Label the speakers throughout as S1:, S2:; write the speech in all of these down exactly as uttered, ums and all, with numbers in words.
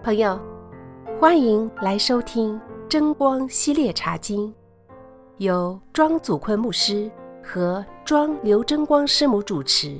S1: 朋友，欢迎来收听真光系列茶经，由庄祖坤牧师和庄刘真光师母主持。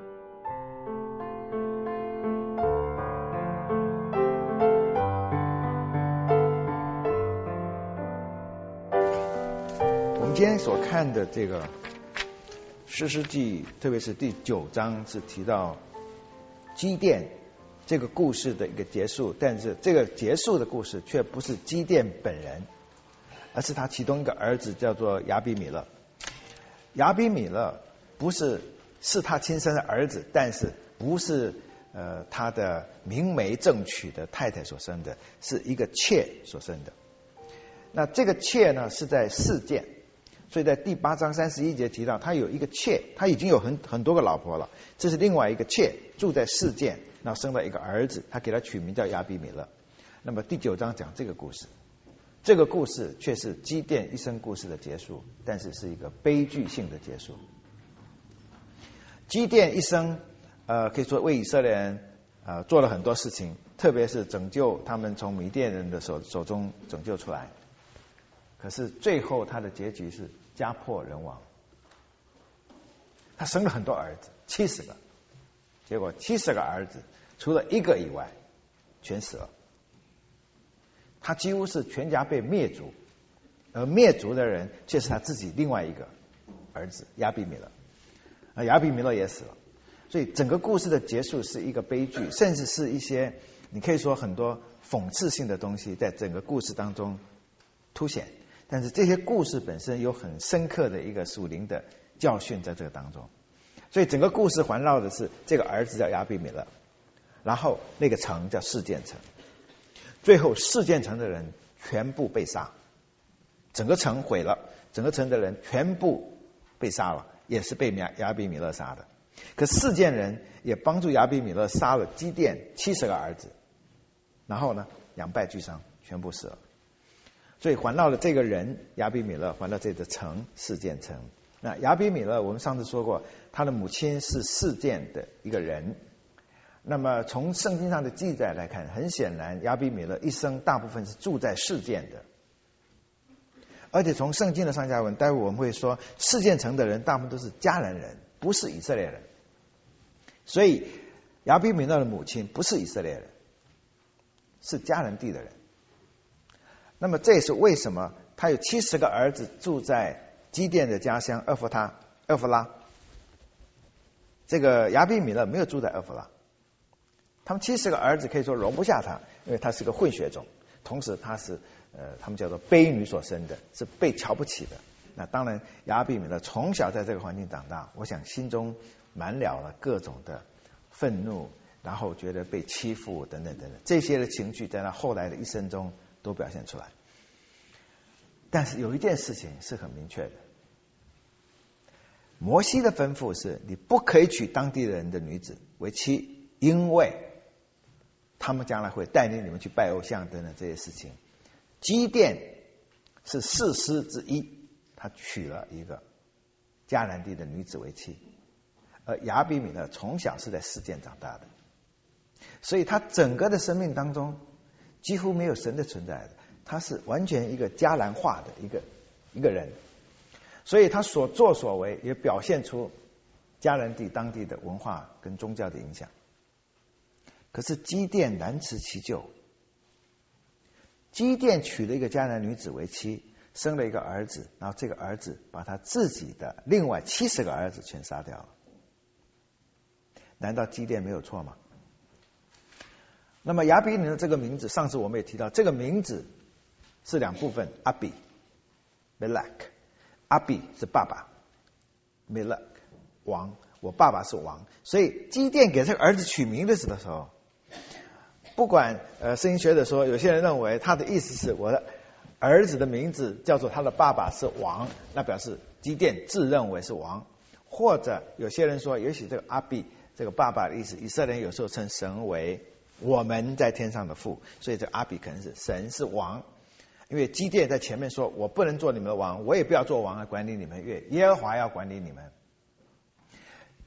S2: 我们今天所看的这个士师记，特别是第九章，是提到基甸这个故事的一个结束，但是这个结束的故事却不是基甸本人，而是他其中一个儿子叫做亚比米勒。亚比米勒不是是他亲生的儿子，但是不是呃他的明媒正娶的太太所生的，是一个妾所生的。那这个妾呢是在示剑，所以在第八章三十一节提到他有一个妾，他已经有很很多个老婆了，这是另外一个妾住在示剑，然后生了一个儿子，他给他取名叫亚比米勒。那么第九章讲这个故事，这个故事却是基甸一生故事的结束，但是是一个悲剧性的结束。基甸一生呃可以说为以色列人呃做了很多事情，特别是拯救他们从米甸人的手手中拯救出来。可是最后他的结局是家破人亡。他生了很多儿子，七十个，结果七十个儿子除了一个以外全死了。他几乎是全家被灭族，而灭族的人却是他自己另外一个儿子亚比米勒，而亚比米勒也死了。所以整个故事的结束是一个悲剧，甚至是一些你可以说很多讽刺性的东西在整个故事当中凸显，但是这些故事本身有很深刻的一个属灵的教训在这个当中。所以整个故事环绕的是这个儿子叫亚比米勒，然后那个城叫示剑城，最后示剑城的人全部被杀，整个城毁了，整个城的人全部被杀了，也是被亚比米勒杀的。可示剑人也帮助亚比米勒杀了基甸七十个儿子，然后呢两败俱伤，全部死了。所以环绕了这个人亚比米勒，环绕这个城示剑城。那亚比米勒我们上次说过，他的母亲是示剑的一个人。那么从圣经上的记载来看，很显然亚比米勒一生大部分是住在示剑的，而且从圣经的上下文，待会我们会说示剑城的人大部分都是迦南人，不是以色列人。所以亚比米勒的母亲不是以色列人，是迦南地的人。那么这也是为什么他有七十个儿子住在基甸的家乡厄弗他厄弗拉，这个亚比米勒没有住在厄弗拉。他们七十个儿子可以说容不下他，因为他是个混血种，同时他是呃他们叫做卑女所生的，是被瞧不起的。那当然亚比米勒从小在这个环境长大，我想心中满了了各种的愤怒，然后觉得被欺负等等等等，这些的情绪在他后来的一生中都表现出来。但是有一件事情是很明确的，摩西的吩咐是你不可以娶当地人的女子为妻，因为他们将来会带领你们去拜偶像等等这些事情。基甸是士师之一，他娶了一个迦南地的女子为妻，而亚比米勒从小是在示剑长大的，所以他整个的生命当中几乎没有神的存在的，他是完全一个迦南化的一个一个人，所以他所作所为也表现出迦南地当地的文化跟宗教的影响。可是基甸难辞其咎，基甸娶了一个迦南女子为妻，生了一个儿子，然后这个儿子把他自己的另外七十个儿子全杀掉了。难道基甸没有错吗？那么亚比米勒这个名字，上次我们也提到，这个名字是两部分，阿比 Melek， 阿比是爸爸， Melek 王，我爸爸是王。所以基甸给这个儿子取名的时候，不管呃圣经学者说，有些人认为他的意思是我的儿子的名字叫做他的爸爸是王，那表示基甸自认为是王。或者有些人说，也许这个阿比这个爸爸的意思，以色列人有时候称神为我们在天上的父，所以这阿比可能是神是王。因为基甸在前面说，我不能做你们的王，我也不要做王来管理你们，因为耶和华要管理你们。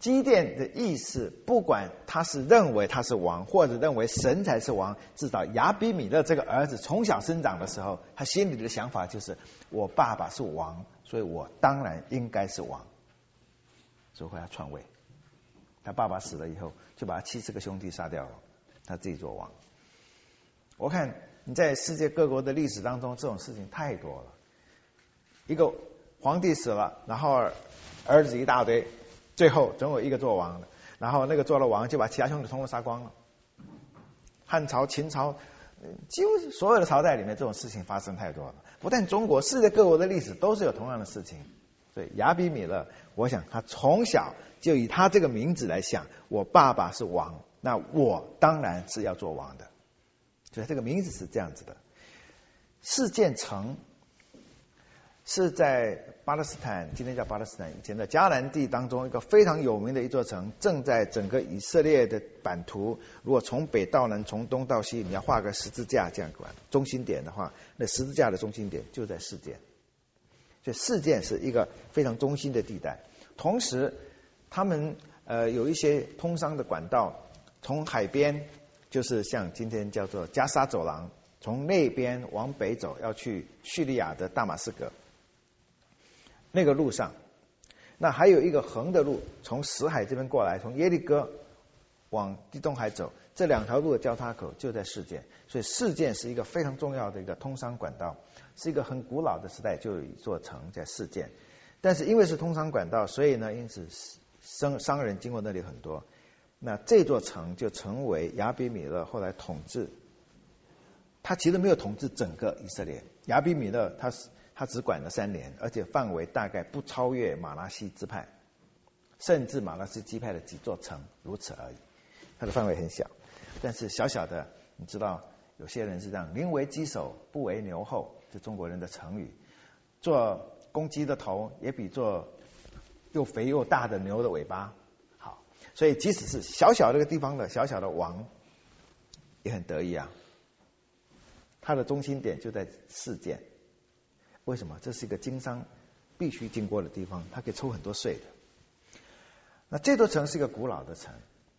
S2: 基甸的意思，不管他是认为他是王，或者认为神才是王，至少亚比米勒这个儿子从小生长的时候，他心里的想法就是：我爸爸是王，所以我当然应该是王，所以他篡位。他爸爸死了以后，就把他七十个兄弟杀掉了，他自己做王。我看你在世界各国的历史当中，这种事情太多了。一个皇帝死了，然后儿子一大堆。最后总有一个做王的，然后那个做了王就把其他兄弟统统杀光了。汉朝、秦朝，几乎所有的朝代里面这种事情发生太多了。不但中国，世界各国的历史都是有同样的事情。所以亚比米勒，我想他从小就以他这个名字来想，我爸爸是王，那我当然是要做王的。所以这个名字是这样子的。示剑城是在巴勒斯坦，今天叫巴勒斯坦，以前的迦南地当中一个非常有名的一座城，正在整个以色列的版图，如果从北到南，从东到西，你要画个十字架这样管中心点的话，那十字架的中心点就在示剑。所以示剑是一个非常中心的地带。同时他们呃有一些通商的管道，从海边就是像今天叫做加沙走廊，从那边往北走要去叙利亚的大马士革那个路上，那还有一个横的路从死海这边过来，从耶利哥往地中海走，这两条路的交叉口就在示剑。所以示剑是一个非常重要的一个通商管道，是一个很古老的时代就有一座城在示剑。但是因为是通商管道，所以呢因此商商人经过那里很多，那这座城就成为亚比米勒后来统治。他其实没有统治整个以色列，亚比米勒他他只管了三年，而且范围大概不超越马拉西支派，甚至马拉西支派的几座城，如此而已。它的范围很小，但是小小的，你知道有些人是这样，宁为鸡首不为牛后，是中国人的成语。做公鸡的头也比做又肥又大的牛的尾巴好，所以即使是小小这个地方的小小的王也很得意啊。它的中心点就在示剑。为什么？这是一个经商必须经过的地方，它可以抽很多税的。那这座城是一个古老的城。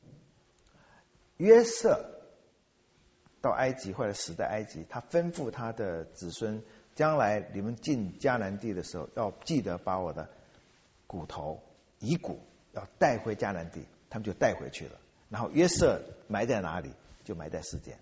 S2: 约瑟到埃及或者死在埃及，他吩咐他的子孙，将来你们进迦南地的时候，要记得把我的骨头遗骨要带回迦南地。他们就带回去了。然后约瑟埋在哪里？就埋在示剑。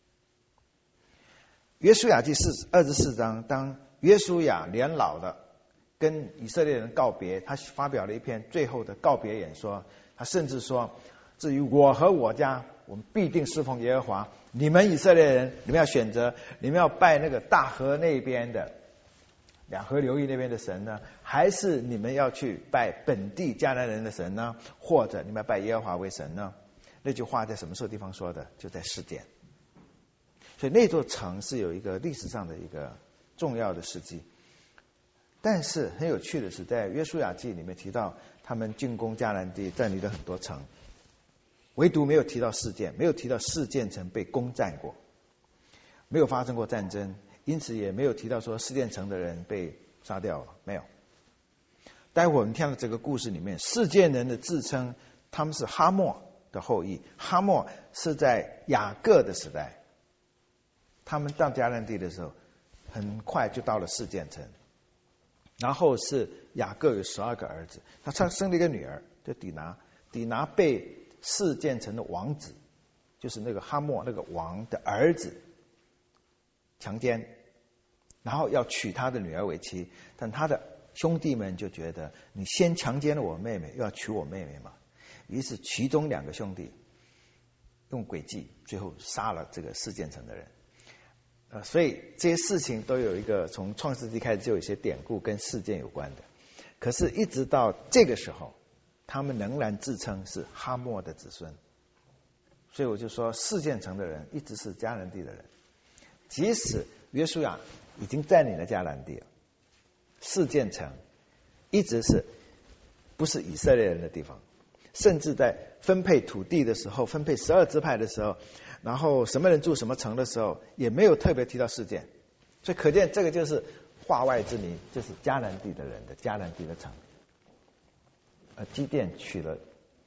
S2: 约书亚记四二十四章，当约书亚年老了，跟以色列人告别，他发表了一篇最后的告别演说。他甚至说：至于我和我家，我们必定侍奉耶和华。你们以色列人，你们要选择，你们要拜那个大河那边的两河流域那边的神呢，还是你们要去拜本地迦南人的神呢？或者你们要拜耶和华为神呢？那句话在什么时候地方说的？就在示剑。所以那座城是有一个历史上的一个重要的事迹。但是很有趣的是，在约书亚记里面提到他们进攻迦南地，占领了很多城，唯独没有提到示剑，没有提到示剑城被攻占过，没有发生过战争，因此也没有提到说示剑城的人被杀掉了，没有。待会我们听到这个故事里面，示剑人的自称他们是哈莫的后裔，哈莫是在雅各的时代，他们到迦南地的时候，很快就到了示剑城。然后是雅各有十二个儿子，他生了一个女儿叫底拿，底拿被示剑城的王子，就是那个哈莫那个王的儿子强奸，然后要娶他的女儿为妻，但他的兄弟们就觉得你先强奸了我妹妹，又要娶我妹妹嘛，于是其中两个兄弟用诡计，最后杀了这个示剑城的人。呃，所以这些事情都有一个从创世纪开始就有一些典故跟事件有关的。可是一直到这个时候，他们仍然自称是哈莫的子孙。所以我就说示剑城的人一直是迦南地的人，即使约书亚已经占领了迦南地了，示剑城一直是不是以色列人的地方。甚至在分配土地的时候，分配十二支派的时候，然后什么人住什么城的时候，也没有特别提到示剑。所以可见这个就是化外之民，就是迦南地的人的迦南地的城。而基甸娶了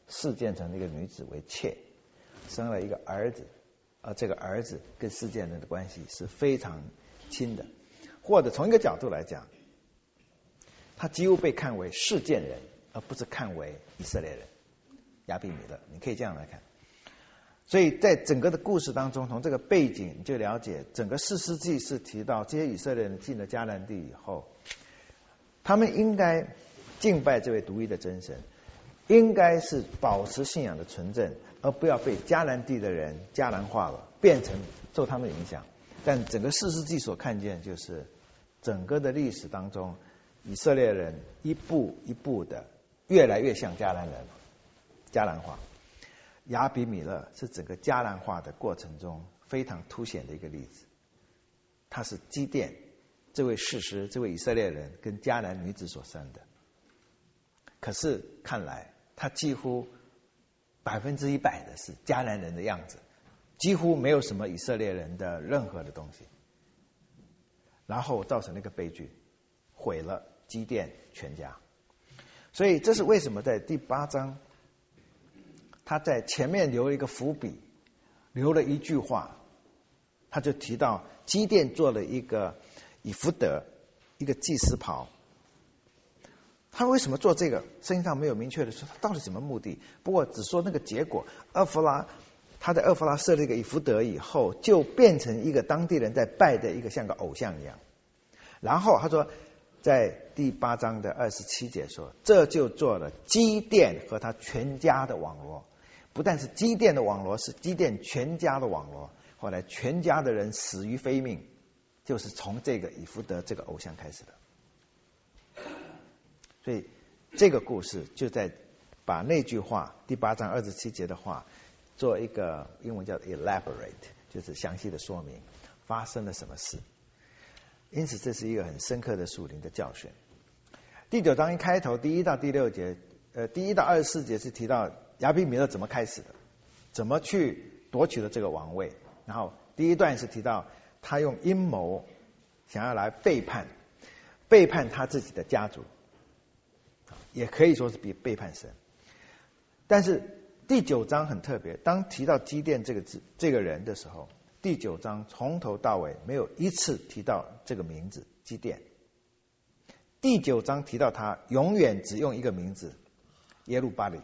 S2: 示剑城的一个女子为妾，生了一个儿子，而这个儿子跟示剑人的关系是非常亲的，或者从一个角度来讲，他几乎被看为示剑人，而不是看为以色列人亚比米勒，你可以这样来看。所以在整个的故事当中，从这个背景你就了解，整个士师记是提到这些以色列人进了迦南地以后，他们应该敬拜这位独一的真神，应该是保持信仰的纯正，而不要被迦南地的人迦南化了，变成受他们的影响。但整个士师记所看见，就是整个的历史当中，以色列人一步一步的越来越像迦南人，迦南化。亚比米勒是整个迦南化的过程中非常凸显的一个例子。他是基甸这位士师，这位以色列人跟迦南女子所生的。可是看来他几乎百分之一百的是迦南人的样子，几乎没有什么以色列人的任何的东西，然后造成了一个悲剧，毁了基甸全家。所以这是为什么在第八章他在前面留了一个伏笔，留了一句话，他就提到基甸做了一个以弗得，一个祭司袍。他为什么做这个？圣经上没有明确的说他到底什么目的，不过只说那个结果。厄弗拉他在厄弗拉设了一个以弗得以后，就变成一个当地人在拜的一个像个偶像一样。然后他说，在第八章的二十七节说，这就做了基甸和他全家的网罗。不但是基甸的网罗，是基甸全家的网罗。后来全家的人死于非命，就是从这个以弗得这个偶像开始的。所以这个故事就在把那句话第八章二十七节的话做一个英文叫 elaborate， 就是详细的说明发生了什么事。因此这是一个很深刻的属灵的教训。第九章一开头第一到第六节，呃，第一到二十四节是提到亚比米勒怎么开始的，怎么去夺取了这个王位。然后第一段是提到他用阴谋想要来背叛背叛他自己的家族，也可以说是比背叛神。但是第九章很特别，当提到基甸这个字这个人的时候，第九章从头到尾没有一次提到这个名字基甸。第九章提到他永远只用一个名字耶路巴力。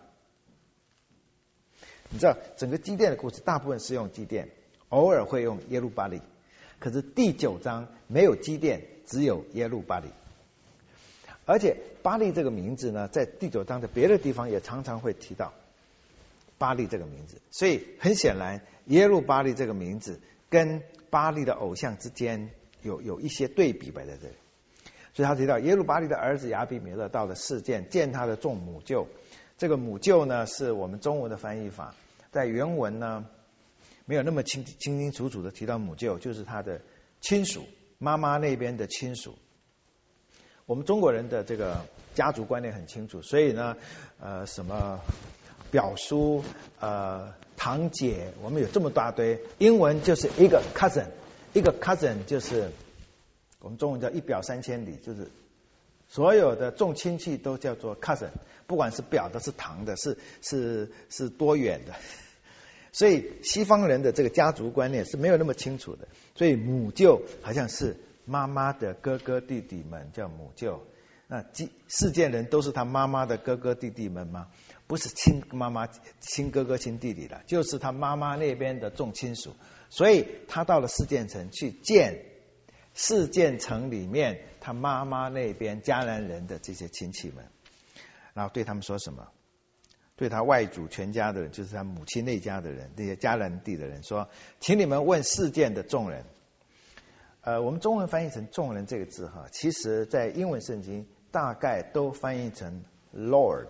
S2: 你知道整个基甸的故事大部分是用基甸，偶尔会用耶路巴力，可是第九章没有基甸，只有耶路巴力。而且巴力这个名字呢，在第九章的别的地方也常常会提到巴力这个名字。所以很显然耶路巴力这个名字跟巴力的偶像之间有有一些对比摆在这里。所以他提到耶路巴力的儿子亚比米勒到了示剑，见他的众母舅。这个母舅呢是我们中文的翻译法，在原文呢没有那么清清清楚楚的提到母舅，就是他的亲属，妈妈那边的亲属。我们中国人的这个家族观念很清楚，所以呢呃什么表叔呃堂姐，我们有这么大堆。英文就是一个 cousin， 一个 cousin 就是我们中文叫一表三千里，就是所有的众亲戚都叫做 cousin， 不管是表的是堂的是是是多远的。所以西方人的这个家族观念是没有那么清楚的，所以母舅好像是妈妈的哥哥弟弟们叫母舅。那示剑人都是他妈妈的哥哥弟弟们吗？不是亲妈妈亲哥哥亲弟弟了，就是他妈妈那边的众亲属。所以他到了示剑城去见示剑城里面他妈妈那边迦南人的这些亲戚们，然后对他们说什么？对他外祖全家的人，就是他母亲那家的人，这些迦南地的人说，请你们问示剑的众人。呃，我们中文翻译成众人这个字哈，其实在英文圣经大概都翻译成 Lord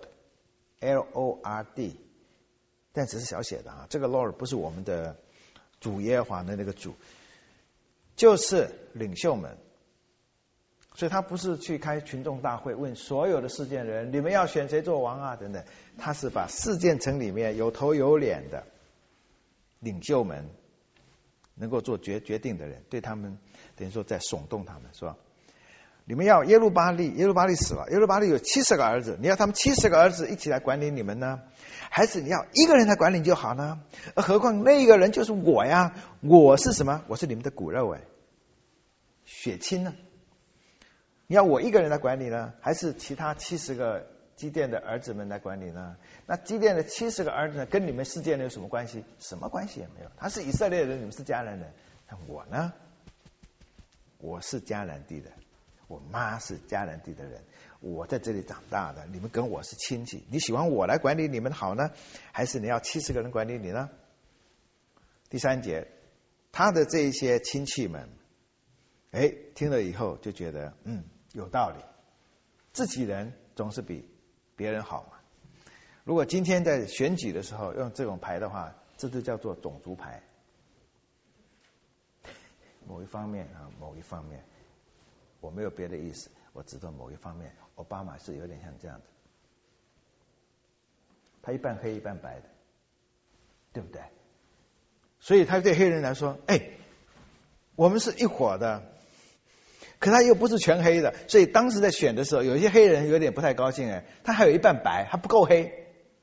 S2: L O R D， 但只是小写的哈，这个 Lord 不是我们的主耶和华的那个主，就是领袖们。所以他不是去开群众大会问所有的示剑人你们要选谁做王啊等等，他是把示剑城里面有头有脸的领袖们，能够做决决定的人，对他们等于说在耸动他们说， 你们要耶路巴利，耶路巴利死了，耶路巴利有七十个儿子，你要他们七十个儿子一起来管理你们呢，还是你要一个人来管理就好呢？而何况那个人就是我呀，我是什么？我是你们的骨肉哎，血亲呢？你要我一个人来管理呢，还是其他七十个基甸的儿子们来管理呢？那基甸的七十个儿子呢，跟你们世界人有什么关系？什么关系也没有。他是以色列人，你们是迦南人。那我呢？我是迦南地的，我妈是迦南地的人，我在这里长大的，你们跟我是亲戚。你喜欢我来管理你们好呢，还是你要七十个人管理你呢？第三节，他的这一些亲戚们，哎，听了以后就觉得，嗯，有道理，自己人总是比别人好嘛。如果今天在选举的时候用这种牌的话，这就叫做种族牌。某一方面啊，某一方面，我没有别的意思，我指的某一方面，奥巴马是有点像这样子，他一半黑一半白的，对不对？所以他对黑人来说，哎，我们是一伙的，可他又不是全黑的，所以当时在选的时候，有一些黑人有点不太高兴哎，他还有一半白，还不够黑。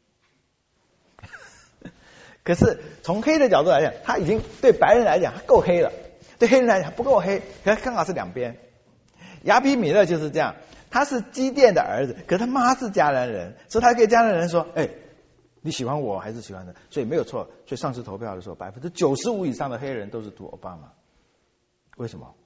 S2: 可是从黑的角度来讲，他已经对白人来讲他够黑了。对黑人来讲不够黑，可是刚好是两边。亚比米勒就是这样，他是基甸的儿子，可是他妈是迦南人，所以他跟迦南人说：“哎，你喜欢我还是喜欢他？”所以没有错。所以上次投票的时候，百分之九十五以上的黑人都是投奥巴马。为什么？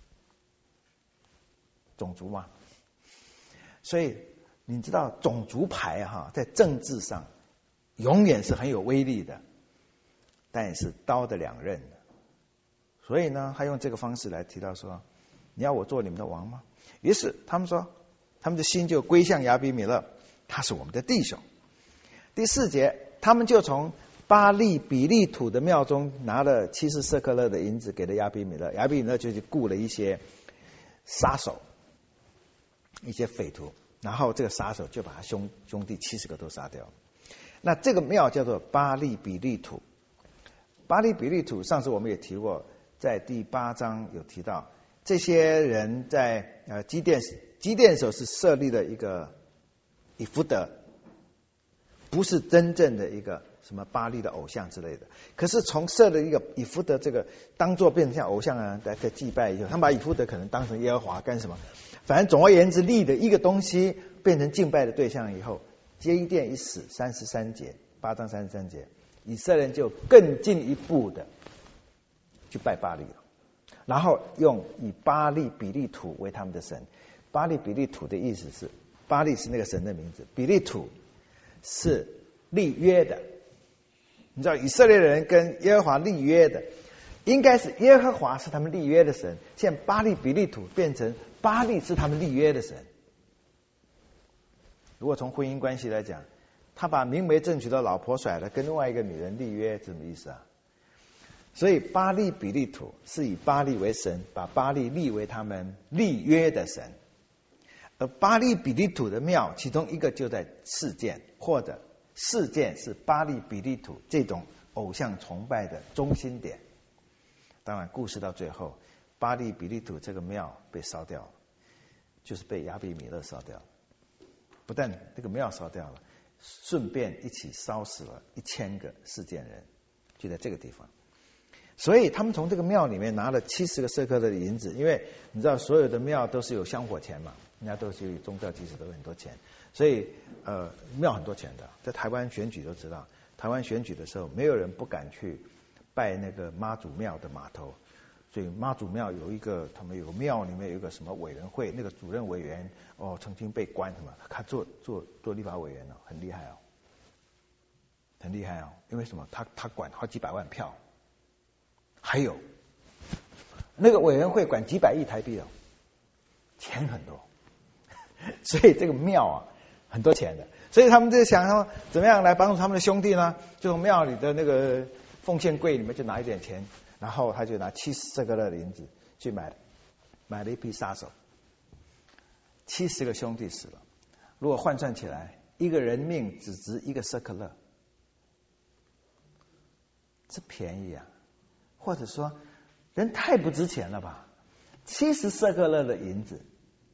S2: 种族嘛。所以你知道种族牌哈，在政治上永远是很有威力的，但也是刀的两刃。所以呢，他用这个方式来提到说：“你要我做你们的王吗？”于是他们说，他们的心就归向亚比米勒，他是我们的弟兄。第四节，他们就从巴利比利土的庙中拿了七十舍客勒的银子给了亚比米勒，亚比米勒就去雇了一些杀手，一些匪徒，然后这个杀手就把他兄兄弟七十个都杀掉。那这个庙叫做巴利比利土。巴利比利土，上次我们也提过。在第八章有提到，这些人在呃基甸基甸时候是设立了一个以弗得，不是真正的一个什么巴利的偶像之类的。可是从设了一个以弗得这个当做变成像偶像啊来来祭拜以后，他们把以弗得可能当成耶和华干什么？反正总而言之，立的一个东西变成敬拜的对象以后，基甸一死，三十三节八章三十三节，以色列人就更进一步的。去拜巴利了，然后用以巴利比利土为他们的神。巴利比利土的意思是，巴利是那个神的名字，比利土是立约的。你知道以色列人跟耶和华立约的，应该是耶和华是他们立约的神，现在巴利比利土变成巴利是他们立约的神。如果从婚姻关系来讲，他把明媒正娶的老婆甩了，跟另外一个女人立约，什么意思啊？所以巴利比利土是以巴利为神，把巴利立为他们立约的神。而巴利比利土的庙，其中一个就在示剑，或者示剑是巴利比利土这种偶像崇拜的中心点。当然，故事到最后，巴利比利土这个庙被烧掉了，就是被亚比米勒烧掉了。不但这个庙烧掉了，顺便一起烧死了一千个示剑人，就在这个地方。所以他们从这个庙里面拿了七十个舍客勒的银子，因为你知道所有的庙都是有香火钱嘛，人家都是宗教祭祀都有很多钱，所以呃庙很多钱的。在台湾选举都知道，台湾选举的时候，没有人不敢去拜那个妈祖庙的码头，所以妈祖庙有一个，他们有个庙里面有一个什么委员会，那个主任委员哦曾经被关什么，他做做做立法委员哦，很厉害哦，很厉害哦，因为什么？他他管好几百万票。还有那个委员会管几百亿台币哦，钱很多，所以这个庙啊很多钱的，所以他们就想说怎么样来帮助他们的兄弟呢？就从庙里的那个奉献柜里面就拿一点钱，然后他就拿七十舍客勒的银子去买买了一批杀手，七十个兄弟死了，如果换算起来，一个人命只值一个舍客勒，这便宜啊！或者说人太不值钱了吧？七十舍客勒的银子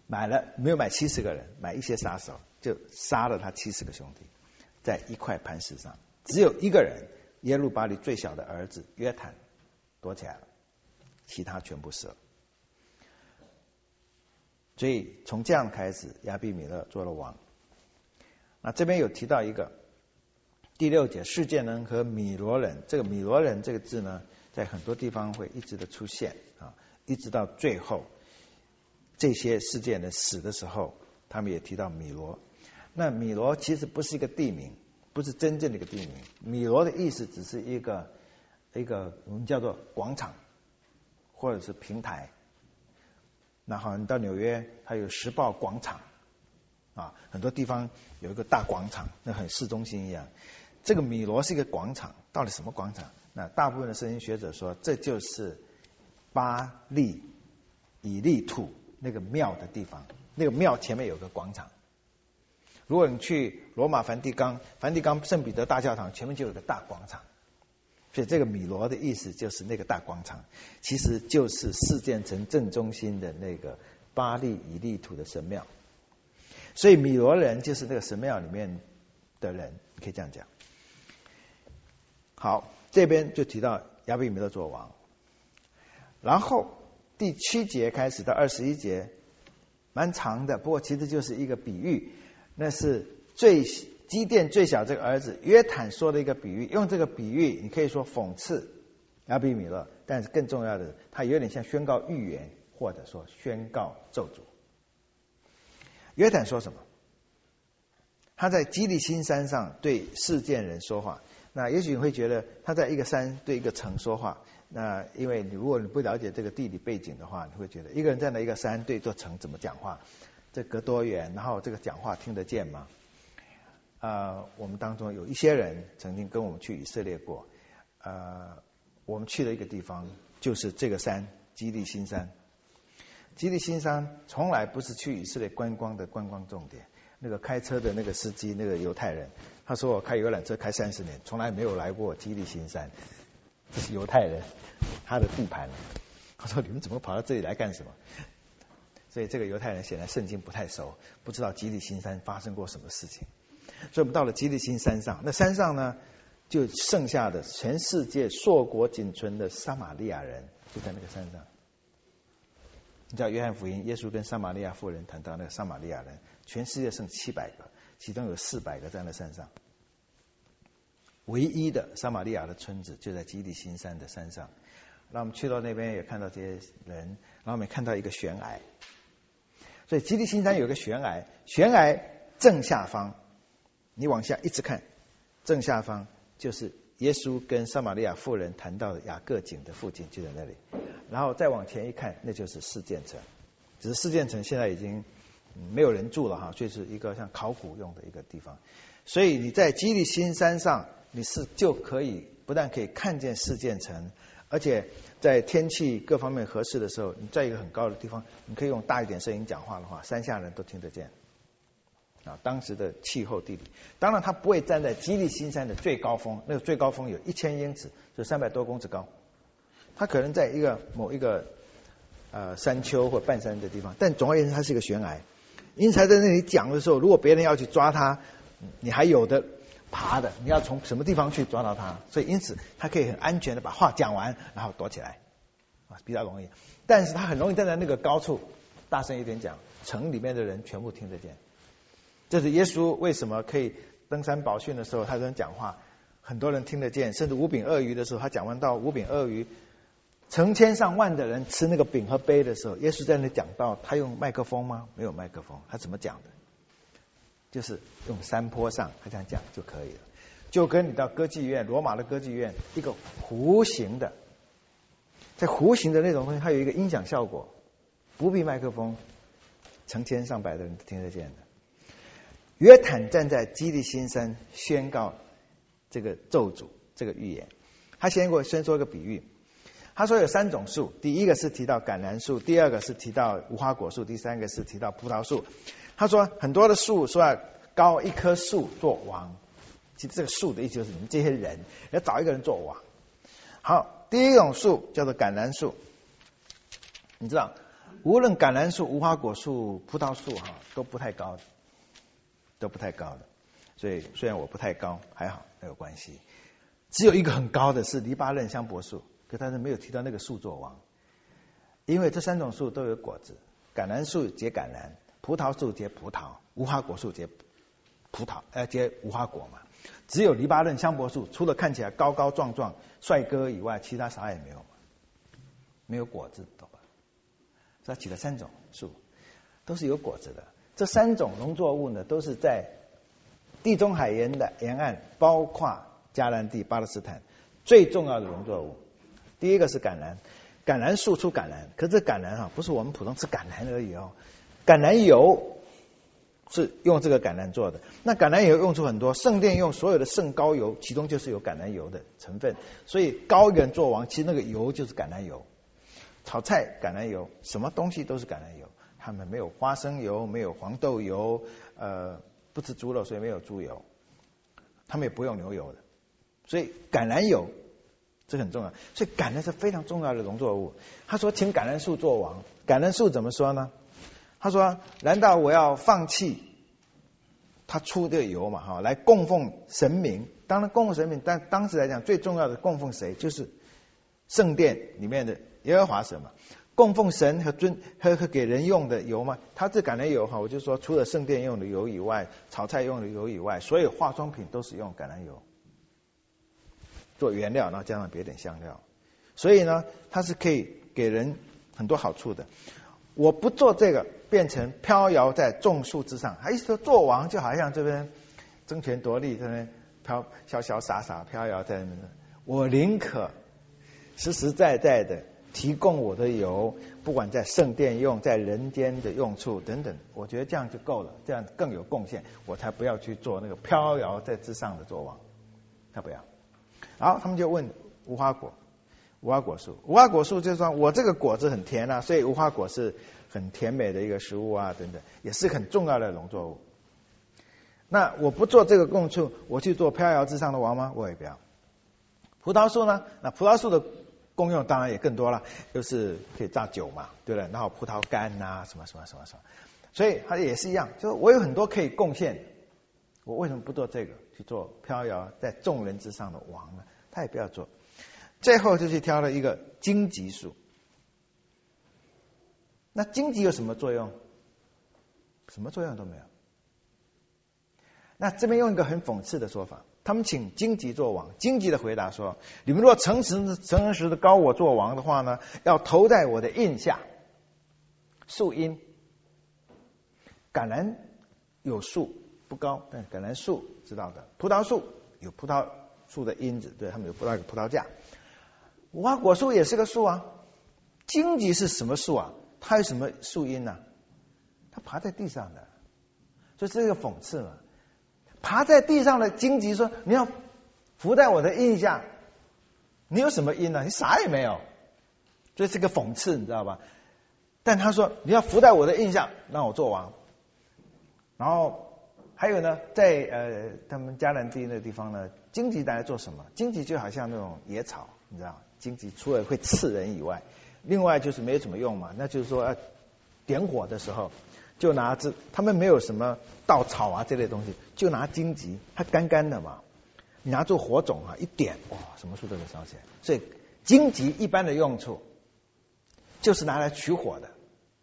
S2: 买了没有买七十个人，买一些杀手，就杀了他七十个兄弟，在一块磐石上，只有一个人，耶路巴力最小的儿子约坦躲起来了，其他全部死了。所以从这样开始，亚比米勒做了王。那这边有提到一个第六节，示剑人和米罗人，这个米罗人这个字呢，在很多地方会一直的出现啊，一直到最后，这些示剑人死的时候，他们也提到米罗。那米罗其实不是一个地名，不是真正的一个地名。米罗的意思只是一个一个我们叫做广场或者是平台。那好，你到纽约，它有时报广场啊，很多地方有一个大广场，那很市中心一样。这个米罗是一个广场，到底什么广场？那大部分的圣经学者说，这就是巴利以利土那个庙的地方，那个庙前面有个广场。如果你去罗马梵蒂冈，梵蒂冈圣彼得大教堂前面就有个大广场，所以这个米罗的意思就是那个大广场，其实就是示剑城正中心的那个巴利以利土的神庙。所以米罗人就是那个神庙里面的人，可以这样讲。好，这边就提到亚比米勒做王，然后第七节开始到二十一节，蛮长的，不过其实就是一个比喻，那是最基甸最小这个儿子约坦说的一个比喻，用这个比喻你可以说讽刺亚比米勒，但是更重要的，它有点像宣告预言，或者说宣告咒诅。约坦说什么？他在基利心山上对示剑人说话。那也许你会觉得他在一个山对一个城说话，那因为你如果你不了解这个地理背景的话，你会觉得一个人站在一个山对一座城怎么讲话？这隔多远？然后这个讲话听得见吗？呃，我们当中有一些人曾经跟我们去以色列过，呃，我们去的一个地方就是这个山，基利心山。基利心山从来不是去以色列观光的观光重点。那个开车的那个司机，那个犹太人，他说我开游览车开三十年，从来没有来过基利心山。这是犹太人他的地盘。他说你们怎么跑到这里来干什么？所以这个犹太人显然圣经不太熟，不知道基利心山发生过什么事情。所以我们到了基利心山上，那山上呢，就剩下的全世界硕果仅存的撒玛利亚人，就在那个山上。你知道约翰福音，耶稣跟撒玛利亚妇人谈到那个撒玛利亚人，全世界剩七百个，其中有四百个在那山上。唯一的撒玛利亚的村子就在基利心山的山上。那我们去到那边也看到这些人，然后我们也看到一个悬崖。所以基利心山有一个悬崖，悬崖正下方，你往下一直看，正下方就是耶稣跟撒玛利亚妇人谈到的雅各井的附近，就在那里。然后再往前一看，那就是示剑城。只是示剑城现在已经没有人住了哈，所以是一个像考古用的一个地方。所以你在基利心山上，你是就可以不但可以看见示剑城，而且在天气各方面合适的时候，你在一个很高的地方，你可以用大一点声音讲话的话，山下人都听得见。啊，当时的气候地理，当然他不会站在基利心山的最高峰，那个最高峰有一千英尺，就三百多公尺高。他可能在一个某一个呃山丘或半山的地方，但总而言之，它是一个悬崖。因此在那里讲的时候，如果别人要去抓他，你还有的爬的，你要从什么地方去抓到他？所以因此他可以很安全的把话讲完，然后躲起来，啊，比较容易。但是他很容易站在那个高处，大声一点讲，城里面的人全部听得见。这是耶稣为什么可以登山宝训的时候，他这样讲话，很多人听得见，甚至五饼二鱼的时候，他讲完到五饼二鱼。成千上万的人吃那个饼和杯的时候，耶稣在那里讲到，他用麦克风吗？没有麦克风，他怎么讲的？就是用山坡上，他这样讲就可以了。就跟你到歌剧院，罗马的歌剧院，一个弧形的，在弧形的那种东西，它有一个音响效果，不必麦克风，成千上百的人都听得见的。约坦站在基利心山宣告这个咒诅，这个预言。他先给我先说一个比喻。他说有三种树，第一个是提到橄榄树，第二个是提到无花果树，第三个是提到葡萄树。他说很多的树说要高一棵树做王，其实这个树的意思就是你们这些人要找一个人做王。好，第一种树叫做橄榄树。你知道无论橄榄树、无花果树、葡萄树哈，都不太高的，都不太高的。所以虽然我不太高，还好没有关系。只有一个很高的是黎巴嫩香柏树，可但是没有提到那个树作王，因为这三种树都有果子，橄榄树结橄榄，葡萄树结葡萄，无花果树结葡萄，呃，结无花果嘛。只有黎巴嫩香柏树，除了看起来高高壮壮帅哥以外，其他啥也没有，没有果子，懂吧？所以他起了三种树，都是有果子的。这三种农作物呢，都是在地中海沿的沿岸，包括迦南地、巴勒斯坦最重要的农作物。第一个是橄榄，橄榄树出橄榄，可是这橄榄啊，不是我们普通吃橄榄而已哦，橄榄油是用这个橄榄做的。那橄榄油用处很多，圣殿用所有的圣膏油，其中就是有橄榄油的成分，所以高原作王，其实那个油就是橄榄油。炒菜橄榄油，什么东西都是橄榄油。他们没有花生油，没有黄豆油，呃，不吃猪肉，所以没有猪油。他们也不用牛油的，所以橄榄油这很重要。所以橄榄是非常重要的农作物。他说，请橄榄树做王。橄榄树怎么说呢？他说，难道我要放弃他出这个油嘛？哈，来供奉神明。当然供奉神明，但当时来讲最重要的供奉谁？就是圣殿里面的耶和华神嘛。供奉神和尊和和给人用的油嘛，它这橄榄油哈，我就说除了圣殿用的油以外，炒菜用的油以外，所有化妆品都是用橄榄油做原料，然后加上别点香料，所以呢，它是可以给人很多好处的。我不做这个，变成飘摇在众树之上，还意思说做王就好像这边争权夺利，这边飘潇潇洒洒飘摇在那边。我宁可实实在在的提供我的油，不管在圣殿用，在人间的用处等等，我觉得这样就够了，这样更有贡献，我才不要去做那个飘摇在之上的做王，他不要。好，他们就问无花果，无花果树，无花果树就是说我这个果子很甜啊，所以无花果是很甜美的一个食物啊，等等，也是很重要的农作物。那我不做这个供处，我去做飘摇之上的王吗？我也不要。葡萄树呢？那葡萄树的功用当然也更多了，就是可以榨酒嘛，对不对？然后葡萄干啊，什么什么什么什么，所以它也是一样，就是我有很多可以贡献，我为什么不做这个，去做飘摇在众人之上的王呢？他也不要做。最后就去挑了一个荆棘树。那荆棘有什么作用？什么作用都没有。那这边用一个很讽刺的说法，他们请荆棘做王。荆棘的回答说：你们若诚实诚实的膏我做王的话呢，要投在我的印下。树荫，橄榄有树不高，但橄榄树知道的。葡萄树有葡萄树的荫子，对，他们有葡萄葡萄架。无花果树也是个树啊。荆棘是什么树啊？它有什么树荫呢、啊？它爬在地上的，所以这是一个讽刺嘛。爬在地上的荆棘说：你要伏在我的荫下，你有什么荫呢、啊？你啥也没有，这是个讽刺，你知道吧？但他说你要伏在我的荫下，让我做王。然后还有呢，在呃他们迦南地那个地方呢，荆棘拿来做什么？荆棘就好像那种野草，你知道，荆棘除了会刺人以外，另外就是没有什么用嘛。那就是说，呃、点火的时候就拿这，他们没有什么稻草啊这类东西，就拿荆棘，它干干的嘛，你拿做火种啊，一点，哇，什么树都能烧起来。所以荆棘一般的用处就是拿来取火的。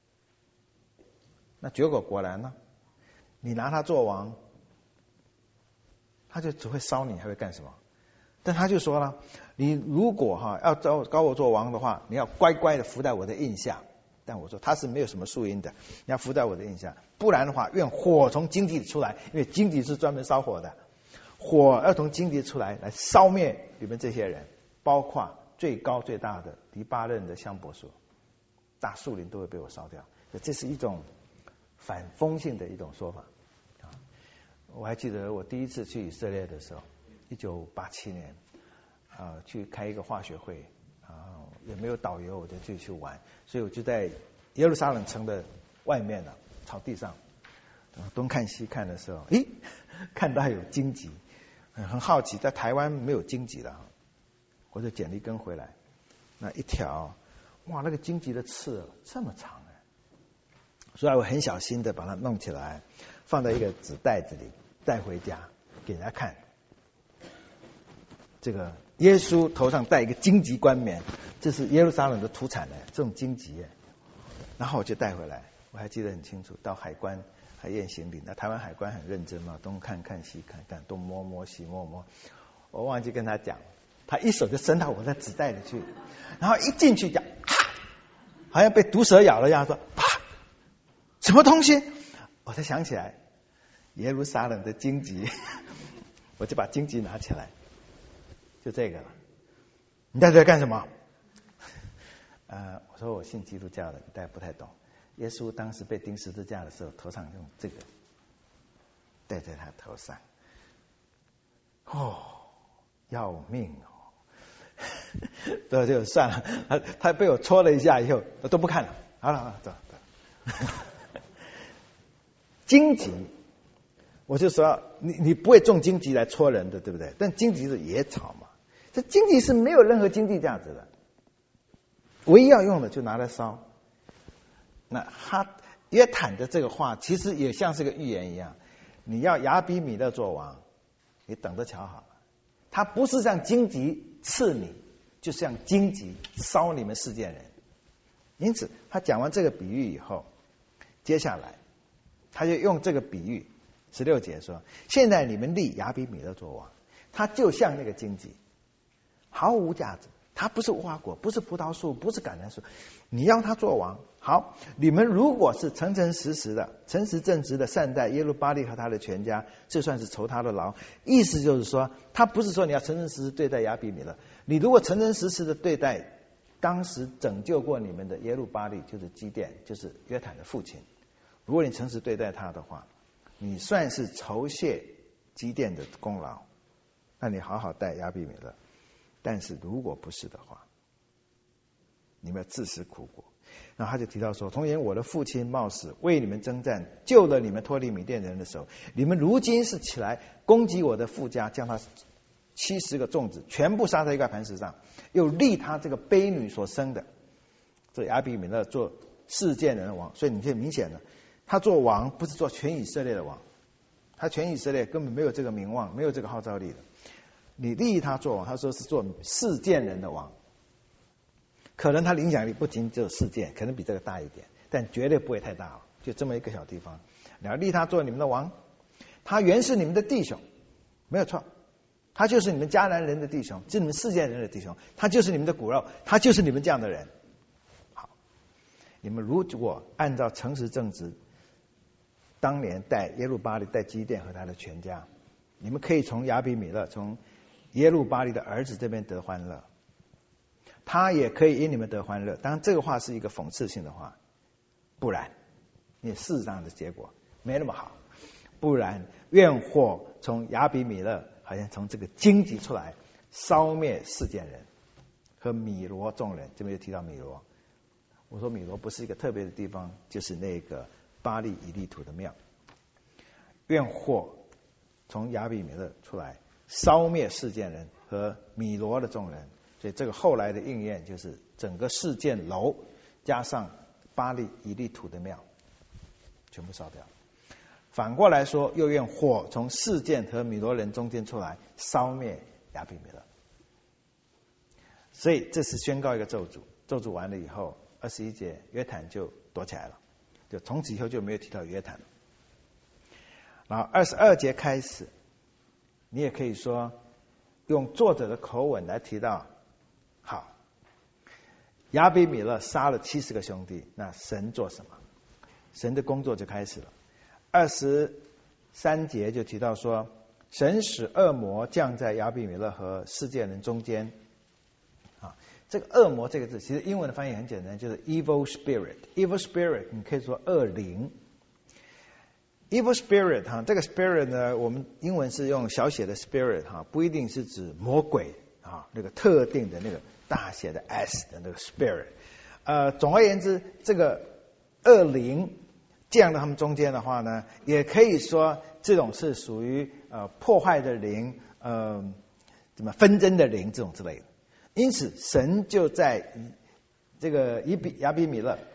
S2: 那结果果然呢，你拿它做王，他就只会烧你，还会干什么？但他就说了，你如果哈、啊、要招高我做王的话，你要乖乖的伏在我的荫下。但我说他是没有什么树荫的，你要伏在我的荫下，不然的话，愿火从荆棘里出来，因为荆棘是专门烧火的，火要从荆棘出来，来烧灭你们这些人，包括最高最大的黎巴嫩的香柏树，大树林都会被我烧掉。这是一种反封性的一种说法。我还记得我第一次去以色列的时候，一九八七年，啊、呃，去开一个化学会，啊、呃，也没有导游，我就自己去玩，所以我就在耶路撒冷城的外面呢、啊，草地上，东看西看的时候，诶，看到有荆棘，很好奇，在台湾没有荆棘的，我就捡了一根回来，那一条，哇，那个荆棘的刺这么长啊！ 所以我很小心的把它弄起来，放在一个纸袋子里带回家给人家看。这个耶稣头上戴一个荆棘冠冕，这是耶路撒冷的土产的这种荆棘，然后我就带回来，我还记得很清楚，到海关还验行李，那台湾海关很认真嘛，东看看西看看，东摸摸西摸摸，我忘记跟他讲，他一手就伸到我的纸袋里去，然后一进去讲，好像被毒蛇咬了一样，说啪，什么东西？我才想起来，耶路撒冷的荆棘，我就把荆棘拿起来，就这个了。你在这干什么？呃，我说我信基督教的，你大家不太懂。耶稣当时被钉十字架的时候，头上用这个戴在他头上，哦，要命哦！这就算了，他他被我戳了一下以后，我都不看了。好了，好了，走走。荆棘，我就说你你不会种荆棘来戳人的，对不对？但荆棘是野草嘛，这荆棘是没有任何经济价值的，唯一要用的就拿来烧。那他约坦的这个话，其实也像是个预言一样，你要亚比米勒做王，你等着瞧好了。他不是像荆棘刺你，就像荆棘烧你们世界人。因此，他讲完这个比喻以后，接下来他就用这个比喻，十六节说：现在你们立亚比米勒做王，他就像那个荆棘，毫无价值。他不是无花果，不是葡萄树，不是橄榄树，你要他做王。好，你们如果是诚诚实实的、诚实正直的善待耶路巴力和他的全家，这算是酬他的劳。意思就是说，他不是说你要诚诚实实对待亚比米勒，你如果诚诚实实的对待当时拯救过你们的耶路巴力，就是基甸，就是约坦的父亲，如果你诚实对待他的话，你算是酬谢基甸的功劳，那你好好待亚比米勒。但是如果不是的话，你们要自食苦果。然后他就提到说，从前我的父亲冒死为你们征战，救了你们脱离米甸人的手，你们如今是起来攻击我的父家，将他七十个粽子全部杀在一块磐石上，又立他这个卑女所生的这亚比米勒做世界人的王。所以你就明显了，他做王不是做全以色列的王，他全以色列根本没有这个名望，没有这个号召力的。你立他做王，他说是做世界人的王，可能他的影响力不仅只有世界，可能比这个大一点，但绝对不会太大了，就这么一个小地方。你要立他做你们的王，他原是你们的弟兄，没有错，他就是你们迦南人的弟兄，是你们世界人的弟兄，他就是你们的骨肉，他就是你们这样的人。好，你们如果按照诚实正直，当年带耶路巴力、带基甸和他的全家，你们可以从亚比米勒、从耶路巴力的儿子这边得欢乐，他也可以因你们得欢乐。当然这个话是一个讽刺性的话，不然你事实上的结果没那么好。不然愿火从亚比米勒好像从这个荆棘出来，烧灭世间人和米罗众人。这边就提到米罗，我说米罗不是一个特别的地方，就是那个巴力以利土的庙。愿火从亚比米勒出来，烧灭世件人和米罗的众人。所以这个后来的应验就是整个世件楼加上巴力以利土的庙全部烧掉。反过来说，又愿火从世件和米罗人中间出来，烧灭亚比米勒。所以这是宣告一个咒诅，咒诅完了以后，二十一节约坦就躲起来了，就从此以后就没有提到约坦了。然后二十二节开始，你也可以说用作者的口吻来提到，好，亚比米勒杀了七十个兄弟，那神做什么？神的工作就开始了。二十三节就提到说，神使恶魔降在亚比米勒和世界人中间。啊，这个恶魔这个字，其实英文的翻译很简单，就是 evil spirit。evil spirit 你可以说恶灵。evil spirit 哈，这个 spirit 呢，我们英文是用小写的 spirit 哈，不一定是指魔鬼啊，那个特定的那个大写的 s 的那个 spirit。呃，总而言之，这个恶灵降到他们中间的话呢，也可以说这种是属于呃破坏的灵，呃，怎么纷争的灵这种之类的。因此，神就在这个以比亚比米勒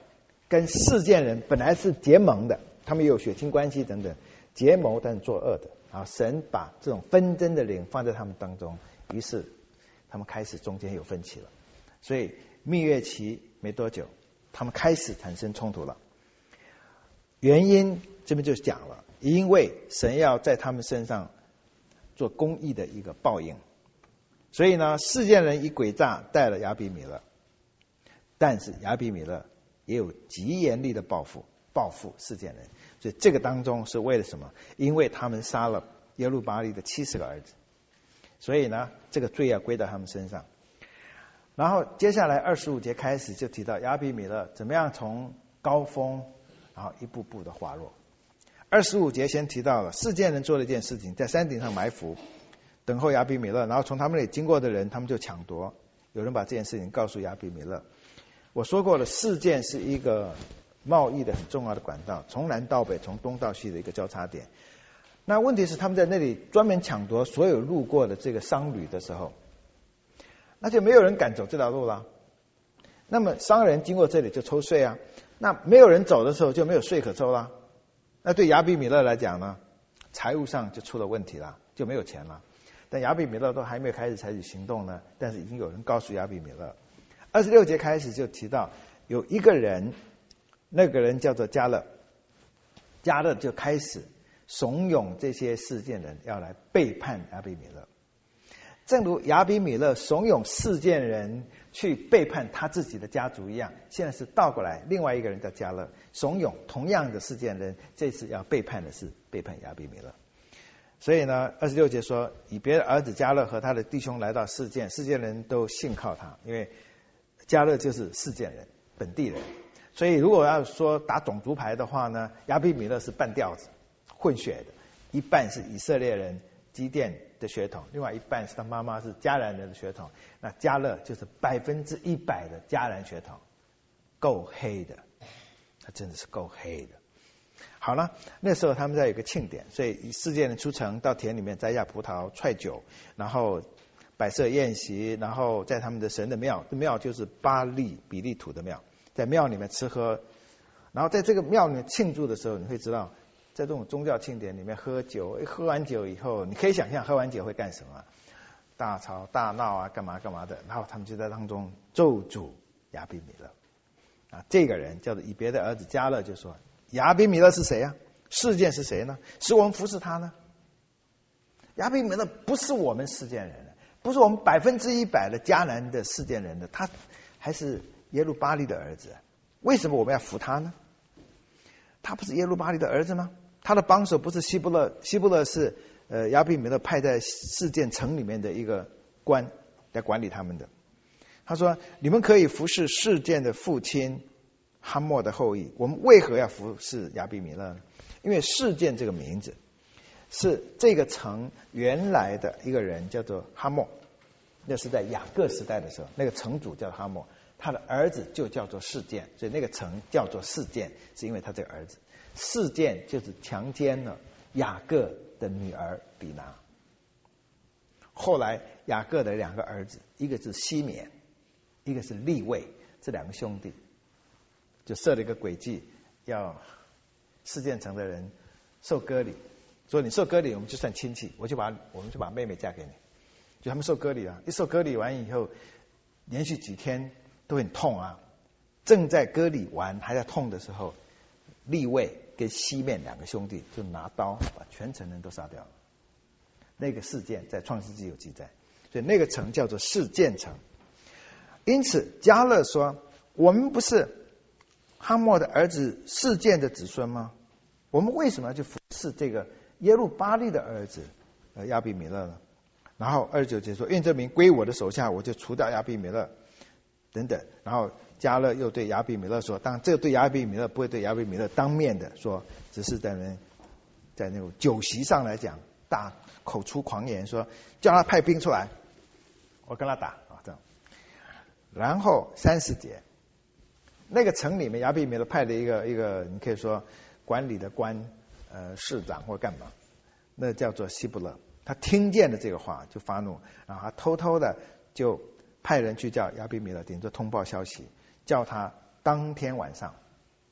S2: 跟世件人本来是结盟的，他们也有血亲关系等等，结谋但是作恶的。啊，神把这种纷争的灵放在他们当中，于是他们开始中间有分歧了。所以蜜月期没多久，他们开始产生冲突了。原因这边就讲了，因为神要在他们身上做公义的一个报应，所以呢，世件人以诡诈待了亚比米勒，但是亚比米勒也有极严厉的报复，报复世件人。所以这个当中是为了什么？因为他们杀了耶路巴力的七十个儿子，所以呢，这个罪要归到他们身上。然后接下来二十五节开始就提到亚比米勒怎么样从高峰，然后一步步的滑落。二十五节先提到了世件人做了一件事情，在山顶上埋伏，等候亚比米勒，然后从他们那里经过的人，他们就抢夺。有人把这件事情告诉亚比米勒。我说过了，世件是一个贸易的很重要的管道，从南到北，从东到西的一个交叉点。那问题是他们在那里专门抢夺所有路过的这个商旅的时候，那就没有人敢走这条路了。那么商人经过这里就抽税啊，那没有人走的时候就没有税可抽了。那对亚比米勒来讲呢，财务上就出了问题了，就没有钱了。但亚比米勒都还没有开始采取行动呢，但是已经有人告诉亚比米勒。二十六节开始就提到有一个人，那个人叫做迦勒，迦勒就开始怂恿这些世件人要来背叛亚比米勒。正如亚比米勒怂恿世件人去背叛他自己的家族一样，现在是倒过来，另外一个人叫迦勒，怂恿同样的世件人，这次要背叛的是背叛亚比米勒。所以呢，二十六节说，以别的儿子迦勒和他的弟兄来到世件，世件人都信靠他，因为迦勒就是世件人，本地人。所以如果要说打种族牌的话呢，亚比米勒是半吊子，混血的，一半是以色列人基甸的血统，另外一半是他妈妈是迦南人的血统。那迦勒就是百分之一百的迦南血统，够黑的，他真的是够黑的。好了，那时候他们在有个庆典，所以世件人出城到田里面摘下葡萄、踹酒，然后摆设宴席，然后在他们的神的庙，庙就是巴利比利土的庙，在庙里面吃喝。然后在这个庙里面庆祝的时候，你会知道，在这种宗教庆典里面喝酒，喝完酒以后，你可以想象喝完酒会干什么，大吵大闹啊，干嘛干嘛的。然后他们就在当中咒诅亚比米勒啊，这个人叫做以别的儿子迦勒就说，亚比米勒是谁啊？世件是谁呢？是我们服侍他呢？亚比米勒不是我们世件人，不是我们百分之一百的迦南的世件人的，他还是耶路巴力的儿子。为什么我们要服他呢？他不是耶路巴力的儿子吗？他的帮手不是希布勒，希布勒是呃亚比米勒派在世件城里面的一个官来管理他们的。他说，你们可以服侍世件的父亲哈莫的后裔，我们为何要服侍亚比米勒呢？因为世件这个名字是这个城原来的一个人叫做哈莫，那是在雅各时代的时候，那个城主叫哈莫，他的儿子就叫做世件，所以那个城叫做世件，是因为他这个儿子。世件就是强奸了雅各的女儿比拿。后来雅各的两个儿子，一个是西缅，一个是利未，这两个兄弟就设了一个诡计，要世件城的人受割礼，说你受割礼我们就算亲戚，我就把我们就把妹妹嫁给你。就他们受割礼了，一受割礼完以后，连续几天都很痛啊。正在割礼完还在痛的时候，利未跟西面两个兄弟就拿刀把全城人都杀掉了。那个事件在创世纪有记载，所以那个城叫做世件城。因此迦勒说，我们不是哈莫的儿子世件的子孙吗？我们为什么要去服侍这个耶路巴力的儿子呃亚比米勒呢？然后二十九节说，愿这名归我的手下，我就除掉亚比米勒等等。然后迦勒又对亚比米勒说，当然这个对亚比米勒不会对亚比米勒当面的说，只是在那在那种酒席上来讲，大口出狂言，说叫他派兵出来，我跟他打啊这样。然后三十节，那个城里面亚比米勒派了一个一个你可以说管理的官呃市长或干嘛，那叫做希布勒。他听见了这个话就发怒，然后他偷偷的就派人去叫亚比米勒，顶着通报消息，叫他当天晚上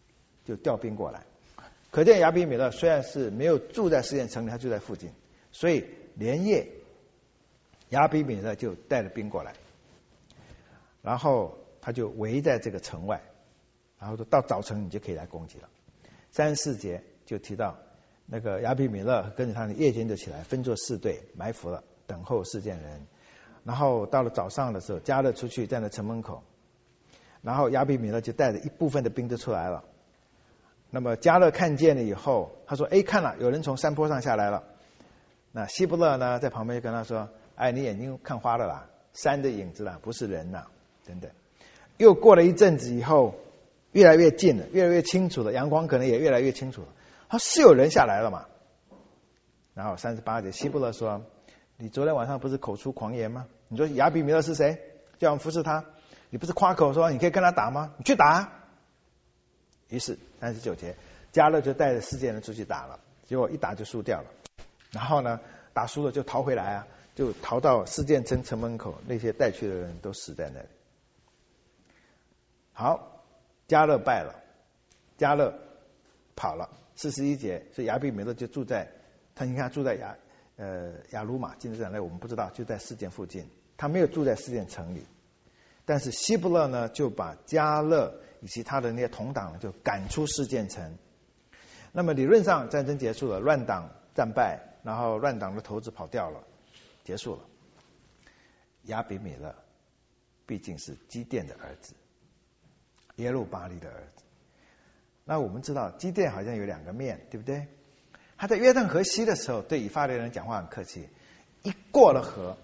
S2: 就调兵过来。可见亚比米勒虽然是没有住在示剑城里，他就在附近，所以连夜亚比米勒就带着兵过来，然后他就围在这个城外，然后说到早晨你就可以来攻击了。三十四节就提到那个亚比米勒跟着他的夜间就起来，分作四队埋伏了，等候示剑人。然后到了早上的时候，迦勒出去站在城门口，然后亚比米勒就带着一部分的兵就出来了。那么迦勒看见了以后，他说：哎，看了，有人从山坡上下来了。那希布勒呢在旁边就跟他说：哎，你眼睛看花了啦，山的影子啦，不是人啦，等等。又过了一阵子以后，越来越近了，越来越清楚了，阳光可能也越来越清楚了。他是有人下来了嘛？然后三十八节，希布勒说：你昨天晚上不是口出狂言吗？你说亚比米勒是谁？叫我们服侍他，你不是夸口说你可以跟他打吗？你去打。于是三十九节，迦勒就带着示剑人出去打了，结果一打就输掉了。然后呢，打输了就逃回来啊，就逃到示剑城城门口，那些带去的人都死在那里。好，迦勒败了，迦勒跑了。四十一节，所以亚比米勒就住在他，你看住在亚呃亚鲁玛，今天在哪里我们不知道，就在示剑附近，他没有住在示剑城里。但是希布勒呢，就把迦勒以及他的那些同党就赶出示剑城。那么理论上战争结束了，乱党战败，然后乱党的头子跑掉了，结束了。亚比米勒毕竟是基甸的儿子，耶路巴利的儿子。那我们知道基甸好像有两个面，对不对？他在约旦河西的时候对以色列人讲话很客气，一过了河，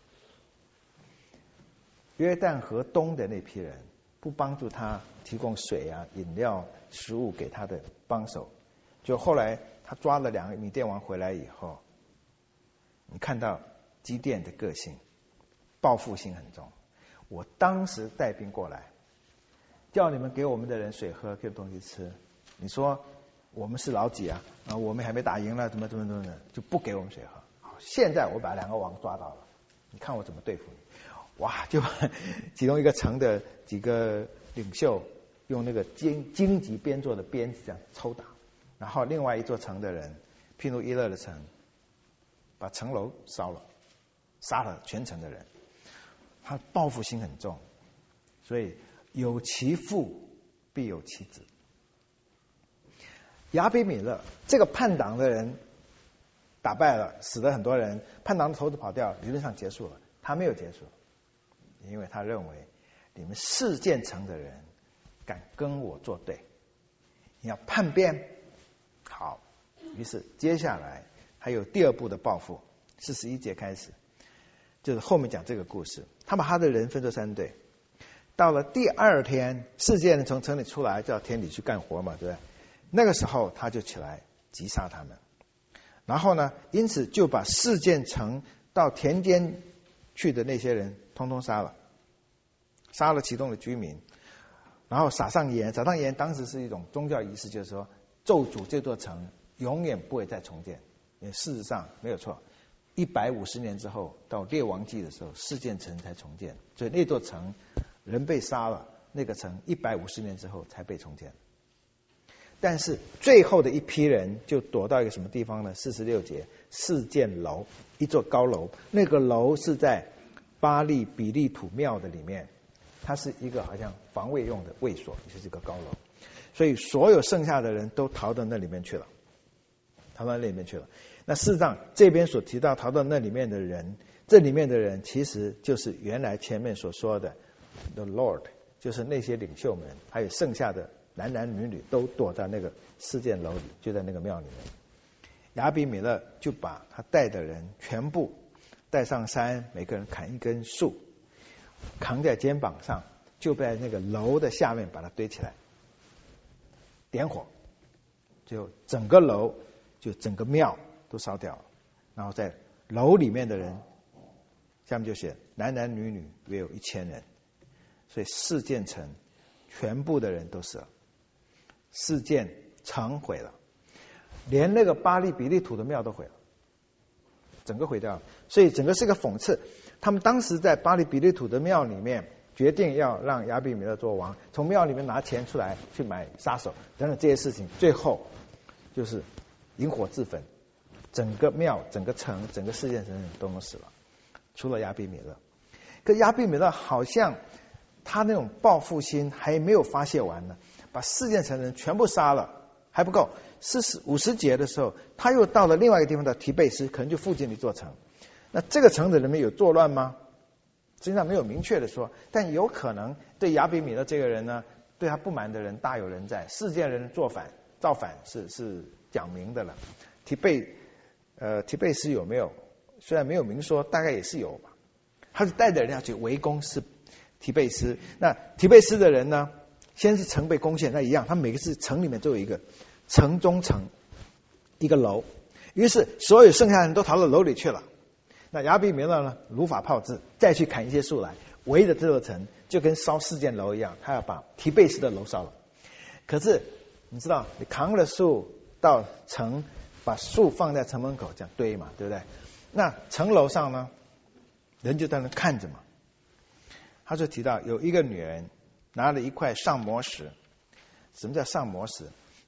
S2: 约旦河东的那批人不帮助他提供水啊、饮料、食物给他的帮手，就后来他抓了两个米甸王回来以后，你看到基甸的个性，报复心很重。我当时带兵过来，叫你们给我们的人水喝，给东西吃，你说我们是老几啊？啊，我们还没打赢了，怎么怎么怎么的，就不给我们水喝。好，现在我把两个王抓到了，你看我怎么对付你？哇，就把其中一个城的几个领袖用那个荆荆棘编做的鞭子这样抽打，然后另外一座城的人，譬如伊勒的城，把城楼烧了，杀了全城的人。他报复心很重，所以有其父必有其子。亚比米勒这个叛党的人打败了，死了很多人，叛党的头子跑掉了，理论上结束了。他没有结束，因为他认为你们示剑城的人敢跟我作对，你要叛变。好，于是接下来还有第二步的报复，四十一节开始，就是后面讲这个故事。他把他的人分作三队，到了第二天，示剑人从城里出来，到田里去干活嘛，对不对？那个时候他就起来击杀他们，然后呢，因此就把示剑城到田间去的那些人通通杀了，杀了其中的居民，然后撒上盐，撒上盐当时是一种宗教仪式，就是说咒诅这座城永远不会再重建。也事实上没有错，一百五十年之后，到列王纪的时候，示剑城才重建，所以那座城人被杀了，那个城一百五十年之后才被重建。但是最后的一批人就躲到一个什么地方呢？四十六节，示剑楼，一座高楼，那个楼是在巴利比利土庙的里面，它是一个好像防卫用的卫所，就是这个高楼，所以所有剩下的人都逃到那里面去了，逃到那里面去了。那事实上这边所提到逃到那里面的人，这里面的人其实就是原来前面所说的 The Lord， 就是那些领袖们，还有剩下的男男女女都躲在那个示剑楼里，就在那个庙里面。亚比米勒就把他带的人全部带上山，每个人砍一根树，扛在肩膀上，就在那个楼的下面把它堆起来，点火，就整个楼，就整个庙都烧掉了。然后在楼里面的人，下面就写男男女女约有一千人，所以示剑城全部的人都死了，示剑城毁了，连那个巴利比利土的庙都毁了，整个毁掉了。所以整个是个讽刺。他们当时在巴利比利土的庙里面决定要让亚比米勒做王，从庙里面拿钱出来去买杀手等等这些事情，最后就是引火自焚，整个庙、整个城、整个世界人都能死了，除了亚比米勒。可亚比米勒好像他那种报复心还没有发泄完呢，把世界城人全部杀了还不够。四十五十节的时候，他又到了另外一个地方的提贝斯，可能就附近的一座城。那这个城的人们有作乱吗？实际上没有明确的说，但有可能对亚比米勒这个人呢，对他不满的人大有人在，世界人做反造反是是讲明的了。提贝呃提贝斯有没有？虽然没有明说，大概也是有吧。他是带着人家去围攻是提贝斯。那提贝斯的人呢，先是城被攻陷，那一样，他每个是城里面都有一个城中城一个楼，于是所有剩下的人都逃到楼里去了。那亚比米勒呢，如法炮制，再去砍一些树来，围着这座城，就跟烧四件楼一样，他要把提贝斯的楼烧了。可是你知道，你扛了树到城，把树放在城门口这样堆嘛，对不对？那城楼上呢，人就在那看着嘛。他就提到有一个女人拿了一块上磨石。什么叫上磨石？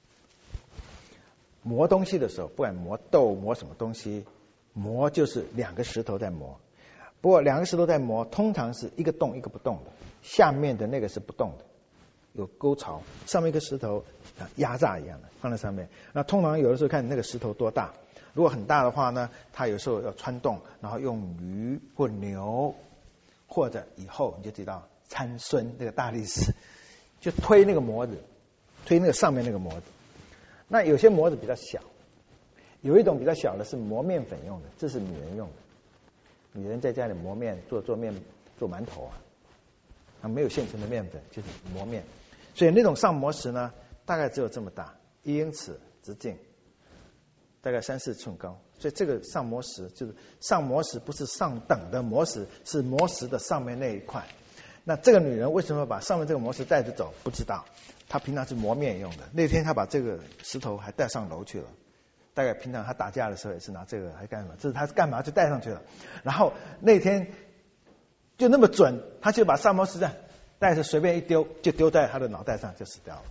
S2: 磨东西的时候，不管磨豆磨什么东西，磨就是两个石头在磨。不过两个石头在磨，通常是一个动一个不动的，下面的那个是不动的，有沟槽，上面一个石头压榨一样的放在上面。那通常有的时候看那个石头多大，如果很大的话呢，它有时候要穿洞，然后用驴或牛，或者以后你就知道参孙那个大力士，就推那个模子，推那个上面那个模子。那有些模子比较小，有一种比较小的是磨面粉用的，这是女人用的。女人在家里磨面做做面做馒头啊，啊没有现成的面粉，就是磨面。所以那种上磨石呢，大概只有这么大，一英尺直径，大概三四寸高。所以这个上磨石就是上磨石，不是上等的磨石，是磨石的上面那一块。那这个女人为什么把上面这个磨石带着走？不知道。她平常是磨面用的，那天她把这个石头还带上楼去了。大概平常她打架的时候也是拿这个，还干什么？这是她干嘛就带上去了。然后那天就那么准，她就把上磨石带着随便一丢，就丢在她的脑袋上，就死掉了。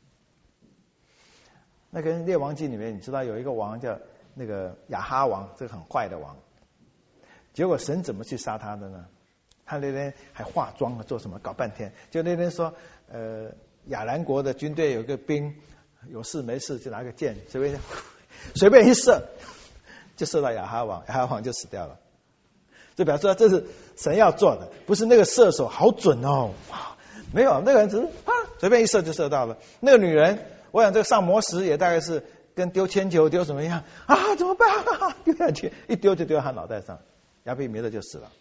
S2: 那个《列王记》里面，你知道有一个王叫那个亚哈王，这个很坏的王。结果神怎么去杀他的呢？他那天还化妆做什么，搞半天。就那天说，呃，亚兰国的军队有个兵有事没事就拿个箭随便随便一射，就射到亚哈王，亚哈王就死掉了。就表示说这是神要做的，不是那个射手好准哦，没有，那个人只是啊随便一射就射到了。那个女人，我想这个上磨石也大概是跟丢铅球丢什么样啊？怎么办啊？丢下去，一丢就丢在他脑袋上，亚比米勒就死了。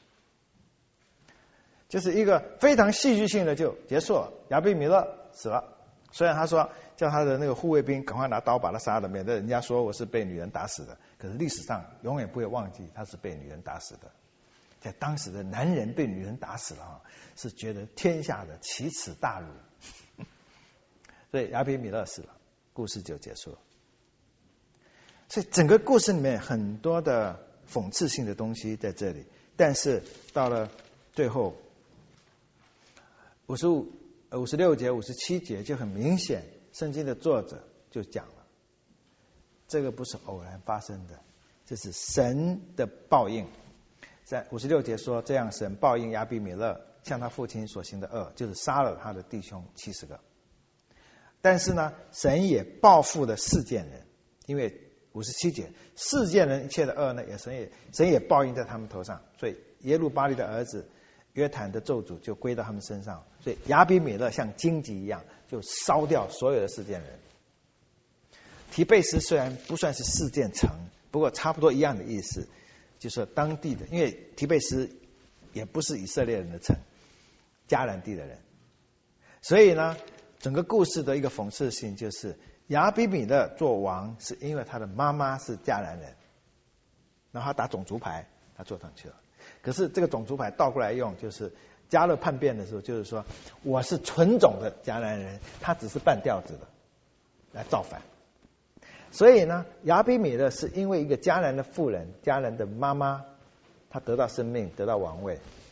S2: 就是一个非常戏剧性的就结束了，亚比米勒死了。虽然他说叫他的那个护卫兵赶快拿刀把他杀了，免得人家说我是被女人打死的。可是历史上永远不会忘记他是被女人打死的。在当时的男人被女人打死了啊，是觉得天下的奇耻大辱。所以亚比米勒死了，故事就结束了。所以整个故事里面很多的讽刺性的东西在这里，但是到了最后五十五、五十六节、五十七节就很明显，圣经的作者就讲了，这个不是偶然发生的，这是神的报应。在五十六节说，这样神报应亚比米勒向他父亲所行的恶，就是杀了他的弟兄七十个。但是呢，神也报复了世件人，因为五十七节世件人一切的恶呢，也神也神也报应在他们头上，所以耶路巴力的儿子约坦的咒诅就归到他们身上，所以亚比米勒像荆棘一样就烧掉所有的世件人。提贝斯虽然不算是世件城，不过差不多一样的意思，就是说当地的，因为提贝斯也不是以色列人的城，迦南地的人，所以呢，整个故事的一个讽刺性就是亚比米勒做王是因为他的妈妈是迦南人，然后他打种族牌，他坐上去了。可是这个种族牌倒过来用，就是加勒叛变的时候，就是说我是纯种的迦南人，他只是半吊子的来造反。所以呢，亚比米勒是因为一个迦南的妇人，迦南的妈妈，她得到生命，得到王位，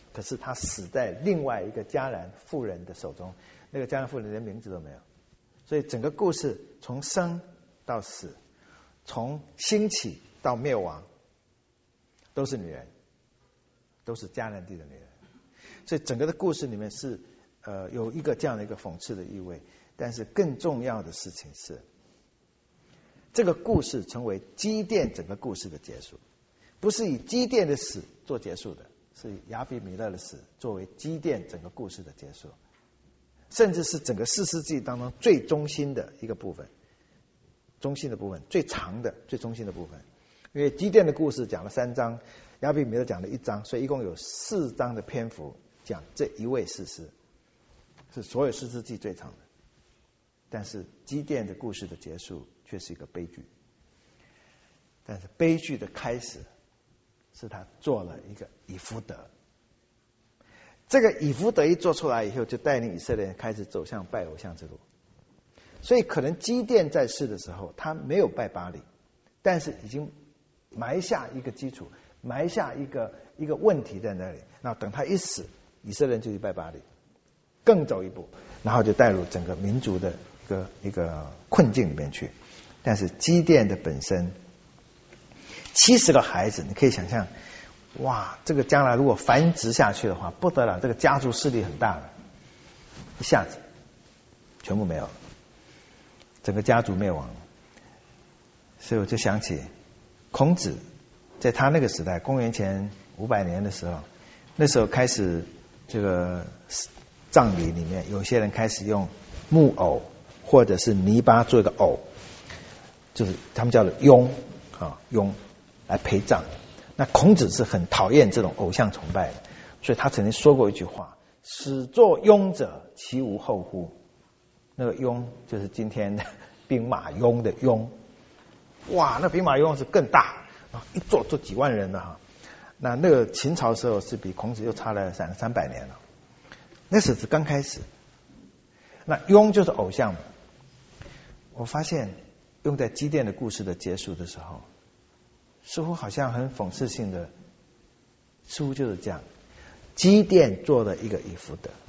S2: 可是他死在另外一个迦南妇人的手中，那个迦南妇人连名字都没有。所以整个故事从生到死，从兴起到灭亡，都是女人，都是迦南地的女人。所以整个的故事里面是呃有一个这样的一个讽刺的意味。但是更重要的事情是，这个故事成为基甸整个故事的结束，不是以基甸的死做结束的，是以亚比米勒的死作为基甸整个故事的结束，甚至是整个士师记当中最中心的一个部分，中心的部分，最长的最中心的部分。因为基甸的故事讲了三章，亚比米勒讲了一章，所以一共有四章的篇幅讲这一位士师，是所有士师记最长的。但是基甸的故事的结束却是一个悲剧，但是悲剧的开始是他做了一个以弗得。这个以弗得一做出来以后，就带领以色列人开始走向拜偶像之路。所以可能基甸在世的时候他没有拜巴力，但是已经埋下一个基础，埋下一个一个问题在那里。那等他一死，以色列人就去拜巴力，更走一步，然后就带入整个民族的一个一个困境里面去。但是基甸的本身七十个孩子，你可以想象，哇，这个将来如果繁殖下去的话不得了，这个家族势力很大的，一下子全部没有了，整个家族灭亡。所以我就想起孔子在他那个时代，公元前五百年的时候，那时候开始这个葬礼里面有些人开始用木偶或者是泥巴做一个偶，就是他们叫做庸啊庸来陪葬。那孔子是很讨厌这种偶像崇拜的，所以他曾经说过一句话：始作俑者，其无后乎？那个俑就是今天的兵马俑的俑。哇，那兵马俑是更大，一做做几万人的哈。那那个秦朝时候是比孔子又差了三三百年了，那时是刚开始。那俑就是偶像嘛。我发现用在基甸的故事的结束的时候，似乎好像很讽刺性的，似乎就是这样：基甸做了一个以弗得，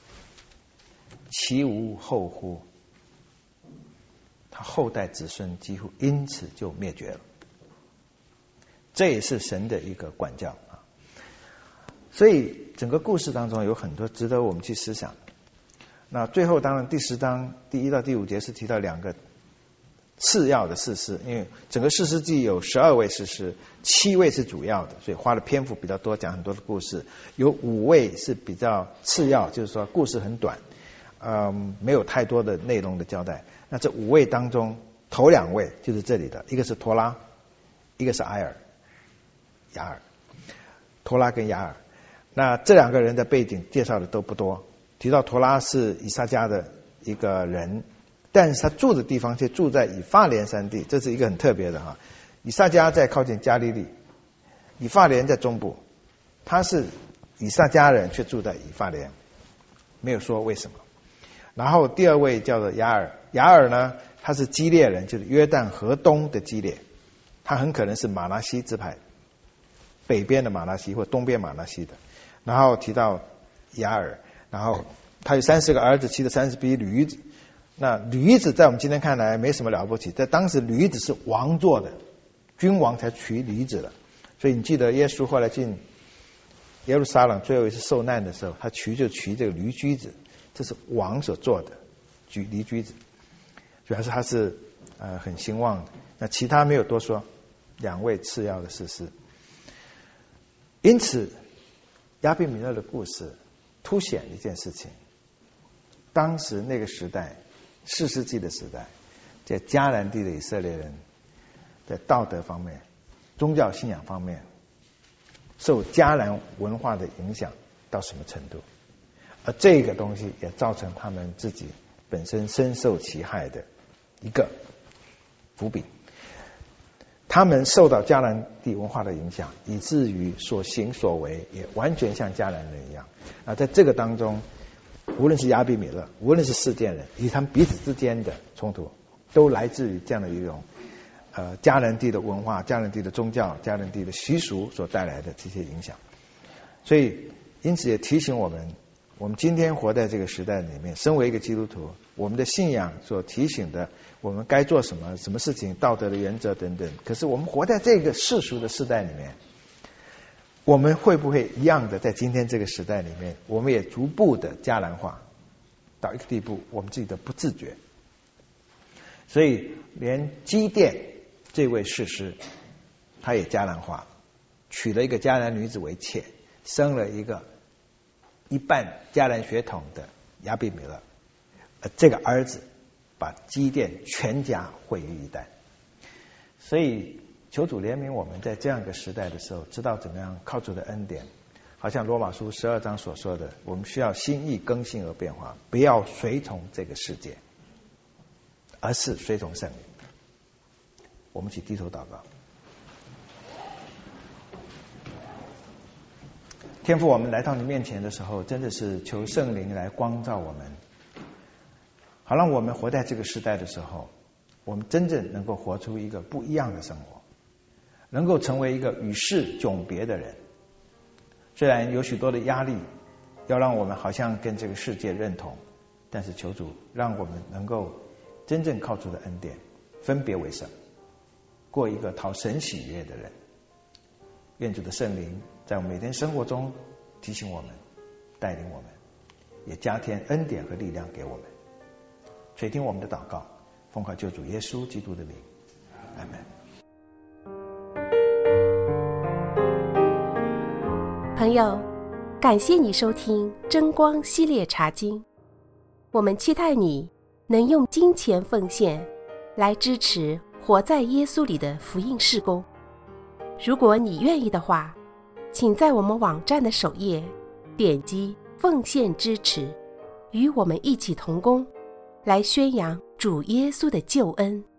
S2: 其无后乎？他后代子孙几乎因此就灭绝了。这也是神的一个管教啊。所以整个故事当中有很多值得我们去思想。那最后当然第十章第一到第五节是提到两个次要的士师，因为整个士师记有十二位士师，七位是主要的，所以花的篇幅比较多，讲很多的故事。有五位是比较次要，就是说故事很短，嗯，没有太多的内容的交代。那这五位当中，头两位就是这里的，一个是陀拉，一个是埃尔雅尔，陀拉跟雅尔。那这两个人的背景介绍的都不多，提到陀拉是以撒家的一个人，但是他住的地方却住在以法莲山地，这是一个很特别的哈。以撒家在靠近加利利，以法莲在中部，他是以撒家人却住在以法莲，没有说为什么。然后第二位叫做雅尔，雅尔呢他是基列人，就是约旦河东的基列，他很可能是马拿西支派北边的马拿西或东边马拿西的。然后提到雅尔，然后他有三十个儿子，骑着三十匹驴子。那驴子在我们今天看来没什么了不起，在当时驴子是王做的，君王才骑驴子的。所以你记得耶稣后来进耶路撒冷最后一次受难的时候，他骑就骑这个驴驹子，这是王所做的驴驴驹子，主要是他是呃很兴旺的。那其他没有多说，两位次要的士师。因此亚比米勒的故事凸显一件事情：当时那个时代，士师记的时代，在迦南地的以色列人在道德方面、宗教信仰方面受迦南文化的影响到什么程度，而这个东西也造成他们自己本身深受其害的一个伏笔。他们受到迦南地文化的影响，以至于所行所为也完全像迦南人一样。啊，在这个当中，无论是亚比米勒，无论是示剑人，以及他们彼此之间的冲突，都来自于这样的一种呃迦南地的文化、迦南地的宗教、迦南地的习俗所带来的这些影响。所以因此也提醒我们，我们今天活在这个时代里面，身为一个基督徒，我们的信仰所提醒的，我们该做什么，什么事情，道德的原则等等。可是我们活在这个世俗的时代里面，我们会不会一样的在今天这个时代里面，我们也逐步的迦南化到一个地步，我们自己都不自觉。所以连基甸这位士师，他也迦南化，娶了一个迦南女子为妾，生了一个一半迦南血统的亚比米勒。呃，这个儿子把基甸全家毁于一旦。所以求主怜悯我们在这样一个时代的时候，知道怎么样靠主的恩典，好像罗马书十二章所说的，我们需要心意更新而变化，不要随从这个世界，而是随从圣灵。我们一起低头祷告。天父，我们来到你面前的时候，真的是求圣灵来光照我们，好让我们活在这个时代的时候，我们真正能够活出一个不一样的生活，能够成为一个与世迥别的人。虽然有许多的压力要让我们好像跟这个世界认同，但是求主让我们能够真正靠主的恩典分别为圣，过一个讨神喜悦的人。愿主的圣灵在我们每天生活中提醒我们，带领我们，也加添恩典和力量给我们。垂听我们的祷告，奉靠救主耶稣基督的名，阿们。
S1: 朋友，感谢你收听真光系列查经，我们期待你能用金钱奉献来支持活在耶稣里的福音事工。如果你愿意的话，请在我们网站的首页点击奉献支持，与我们一起同工，来宣扬主耶稣的救恩。